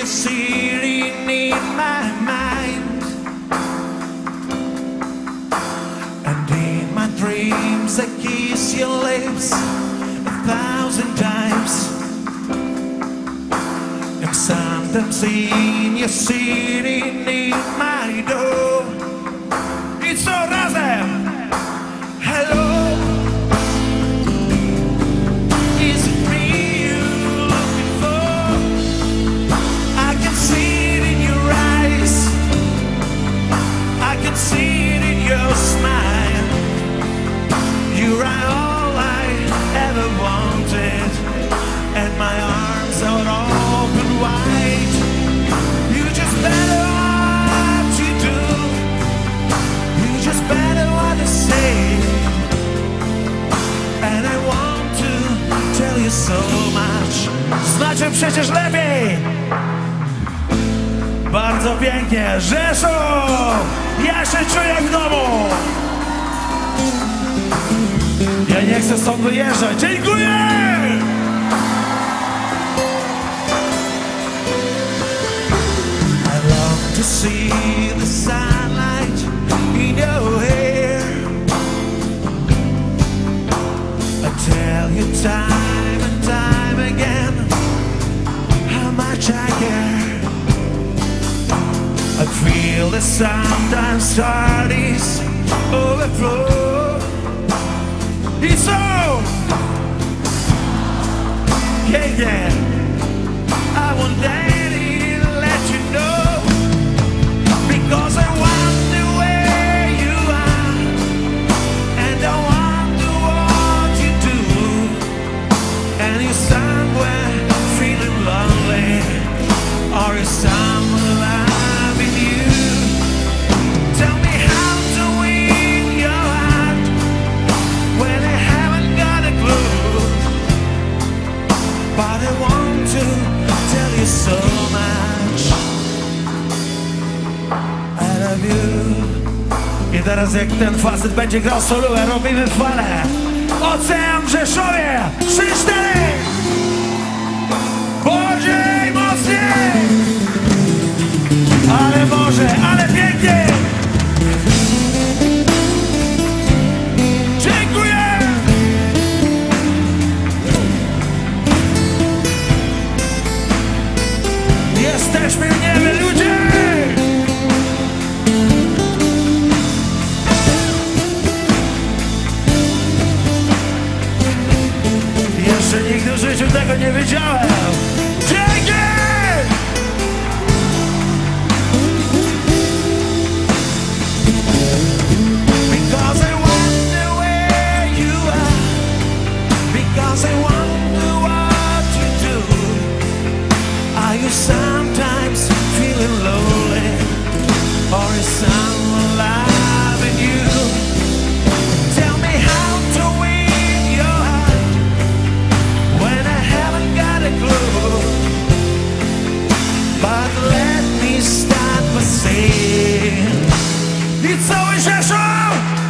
the city in my mind, and in my dreams I kiss your lips 1,000 times, and sometimes in your city in my door. It's so razem. Hello. See it in your smile. You are all I ever wanted, and my arms are open wide. You just better what you do. You just better what to say. And I want to tell you so much. Znacie przecież lepiej. Bardzo pięknie, Rzeszów! Ja się czuję jak w domu! Ja nie chcę stąd wyjeżdżać. Dziękuję! I long to see the sunlight in your hair. I tell you time and time again how much I care. I feel that sometimes heart is overflow. It's so, yeah. I won't daddy let you know, because I wonder where you are, and I wonder what you do, and you're somewhere feeling lonely, or you're somewhere like so much. I love you. I teraz jak ten facet będzie grał solowe, robimy falę. Ocean w Rzeszowie. 3-4. Bardziej mocniej. Ale może, ale pięknie. Jesteśmy w niebie, ludzie! Jeszcze nigdy w życiu tego nie wiedziałem. Dzięki! Because I wonder where you are, because I wonder what you do. Are you sometimes feeling lonely, or is someone loving you? Tell me how to win your heart when I haven't got a clue. But let me start by saying, it's always Rzeszów!